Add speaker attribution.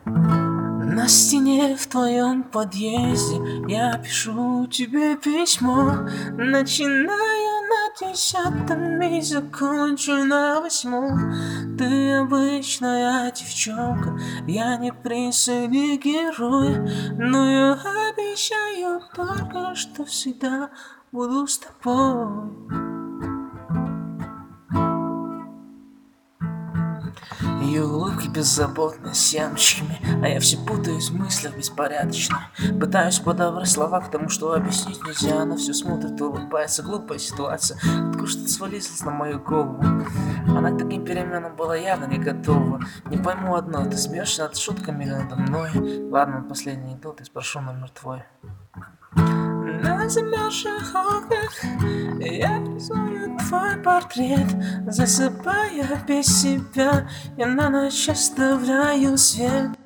Speaker 1: На стене в твоем подъезде я пишу тебе письмо. Начинаю на 10-м и закончу на 8-м. Ты обычная девчонка, я не принц и не герой, но я обещаю только, что всегда буду с тобой. Ее улыбки беззаботны, с ямочками, а я все путаюсь в мыслях беспорядочно. Пытаюсь подобрать слова к тому, что объяснить нельзя. Она все смотрит и улыбается, глупая ситуация. Откуда что-то свалилось на мою голову. Она к таким переменам была явно не готова. Не пойму одно, ты смеешься над шутками надо мной. Ладно, последний анекдот, и спрошу номер твой. На замерзших окнах я рисую твой портрет, засыпая без себя, я на ночь оставляю свет.